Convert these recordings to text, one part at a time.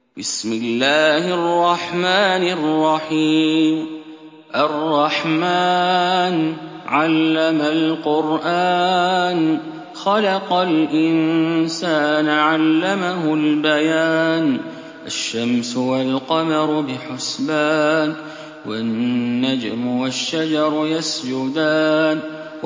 بسم الله الرحمن الرحيم الرحمن علم القرآن خلق الإنسان علمه البيان الشمس والقمر بحسبان والنجم والشجر يسجدان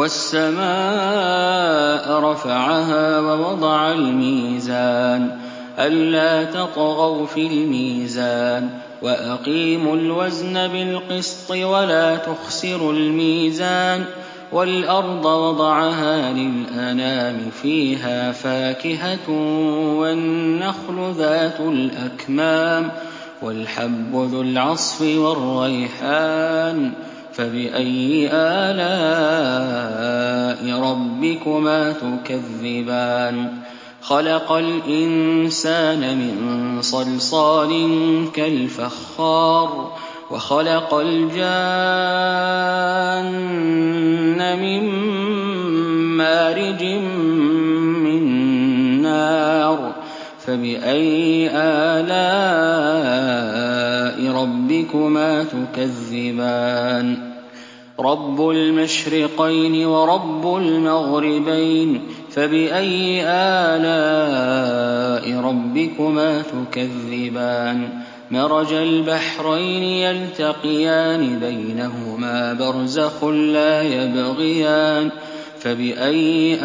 والسماء رفعها ووضع الميزان ألا تطغوا في الميزان وأقيموا الوزن بالقسط ولا تخسروا الميزان والأرض وضعها للأنام فيها فاكهة والنخل ذات الأكمام والحب ذو العصف والريحان فبأي آلاء ربكما تكذبان خلق الإنسان من صلصال كالفخار وخلق الجان من مارج من نار فبأي آلاء ربكما تكذبان رب المشرقين ورب المغربين فبأي آلاء ربكما تكذبان مرج البحرين يلتقيان بينهما برزخ لا يبغيان فبأي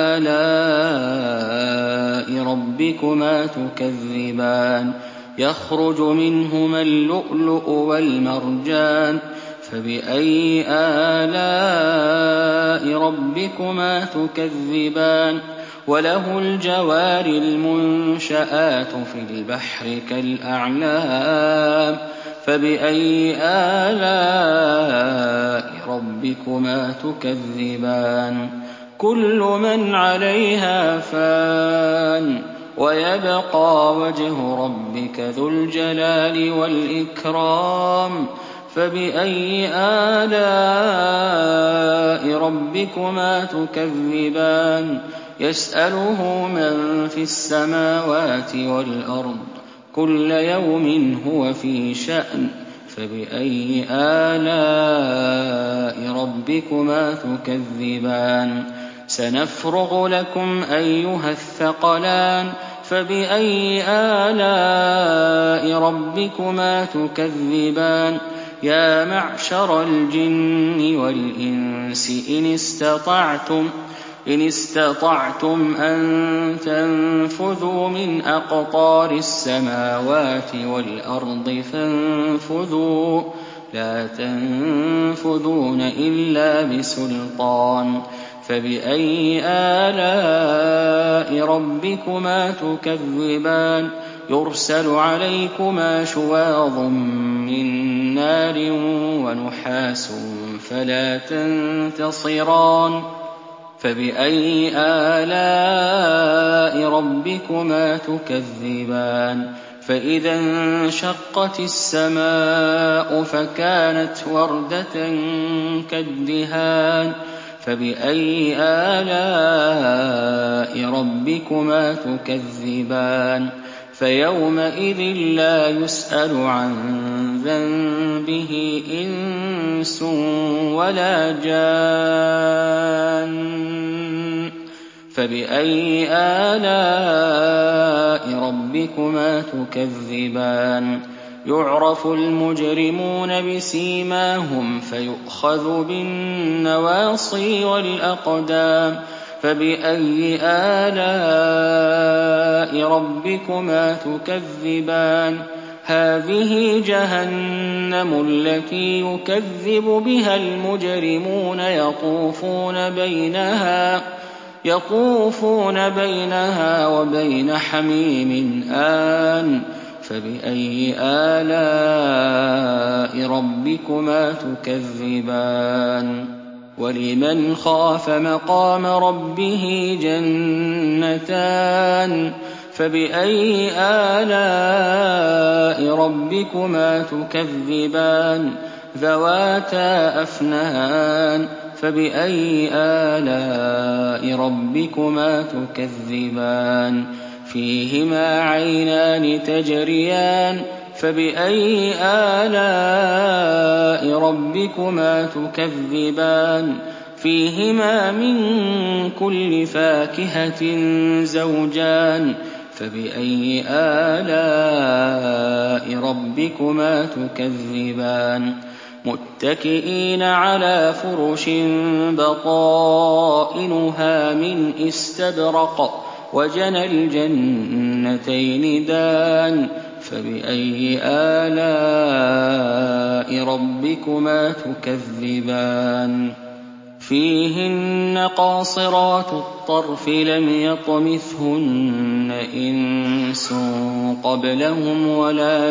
آلاء ربكما تكذبان يخرج منهما اللؤلؤ والمرجان فبأي آلاء ربكما تكذبان وله الجوار المنشآت في البحر كالأعلام فبأي آلاء ربكما تكذبان كل من عليها فان ويبقى وجه ربك ذو الجلال والإكرام فبأي آلاء ربكما تكذبان يسأله من في السماوات والأرض كل يوم هو في شأن فبأي آلاء ربكما تكذبان سنفرغ لكم أيها الثقلان فبأي آلاء ربكما تكذبان يا معشر الجن والإنس إن استطعتم أن تنفذوا من أقطار السماوات والأرض فانفذوا لا تنفذون إلا بسلطان فبأي آلاء ربكما تكذبان يرسل عليكما شواظ من نار ونحاس فلا تنتصران فبأي آلاء ربكما تكذبان فإذا انشقت السماء فكانت وردة كالدهان فبأي آلاء ربكما تكذبان فيومئذ لا يسأل عن ذنبه إنس ولا جان فبأي آلاء ربكما تكذبان يعرف المجرمون بسيماهم فيؤخذ بالنواصي والأقدام فبأي آلاء ربكما تكذبان هذه جهنم التي يكذب بها المجرمون يطوفون بينها وبين حميم آن فبأي آلاء ربكما تكذبان ولمن خاف مقام ربه جنتان فبأي آلاء ربكما تكذبان ذواتا أفنان فبأي آلاء ربكما تكذبان فِيهِمَا عَيْنَانِ تَجْرِيَانِ فَبِأَيِّ آلَاءِ رَبِّكُمَا تُكَذِّبَانِ فِيهِمَا مِن كُلِّ فَاكِهَةٍ زَوْجَانِ فَبِأَيِّ آلَاءِ رَبِّكُمَا تُكَذِّبَانِ مُتَّكِئِينَ عَلَىٰ فُرُشٍ بَطَائِنُهَا مِنْ إِسْتَبْرَقٍ وَجَنَى الْجَنَّتَيْنِ دَانٍ فَبِأَيِّ آلَاءِ رَبِّكُمَا تُكَذِّبَانِ فِيهِنَّ قَاصِرَاتُ الطَّرْفِ لَمْ يَطْمِثْهُنَّ إِنسٌ قَبْلَهُمْ وَلَا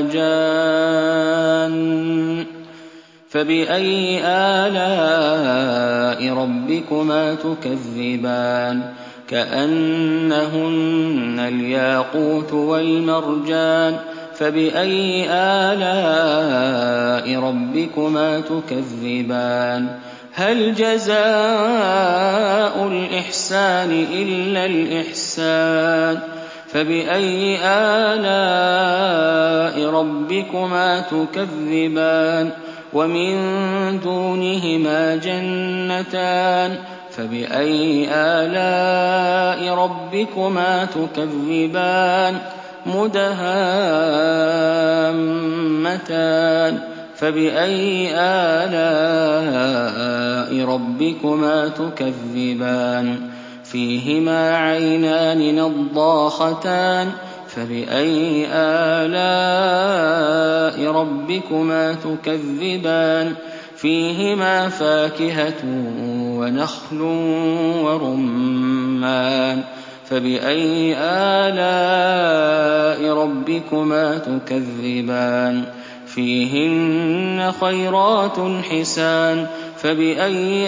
جَانٌّ فَبِأَيِّ آلَاءِ رَبِّكُمَا تُكَذِّبَانِ كَأَنَّهُنَّ الْيَاقُوتُ وَالْمَرْجَانُ فَبِأَيِّ آلَاءِ رَبِّكُمَا تُكَذِّبَانِ هَلْ جَزَاءُ الْإِحْسَانِ إِلَّا الْإِحْسَانُ فَبِأَيِّ آلَاءِ رَبِّكُمَا تُكَذِّبَانِ وَمِن دُونِهِمَا جَنَّتَانِ فَبِأَيِّ آلَاءِ رَبِّكُمَا تُكَذِّبَانِ مُدْهَامَّتَانِ فَبِأَيِّ آلَاءِ رَبِّكُمَا تُكَذِّبَانِ فِيهِمَا عَيْنَانِ نَضَّاخَتَانِ فَبِأَيِّ آلَاءِ رَبِّكُمَا تُكَذِّبَانِ فِيهِمَا فَاكِهَةٌ وَنَخْلٌ وَرُمَّانٌ فَبِأَيِّ آلَاءِ رَبِّكُمَا تُكَذِّبَانِ فِيهِنَّ خَيْرَاتٌ حِسَانٌ فَبِأَيِّ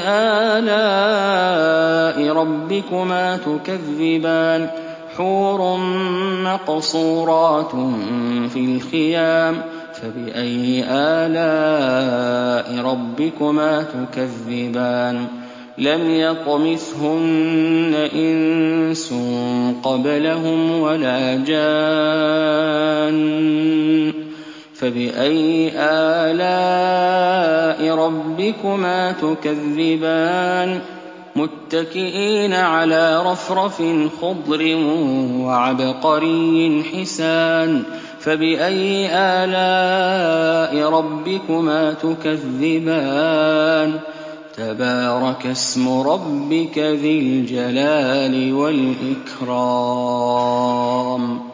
آلَاءِ رَبِّكُمَا تُكَذِّبَانِ حُورٌ مَّقْصُورَاتٌ فِي الْخِيَامِ فَبِأَيِّ آلَاءِ رَبِّكُمَا تُكَذِّبَانِ لَمْ يَطْمِثْهُنَّ إِنسٌ قَبْلَهُمْ وَلَا جَانٌّ فَبِأَيِّ آلَاءِ رَبِّكُمَا تُكَذِّبَانِ مُتَّكِئِينَ عَلَىٰ رَفْرَفٍ خُضْرٍ وَعَبْقَرِيٍّ حِسَانٍ فَبِأَيِّ آلَاءِ رَبِّكُمَا تُكَذِّبَانِ تَبَارَكَ اسْمُ رَبِّكَ ذِي الْجَلَالِ وَالْإِكْرَامِ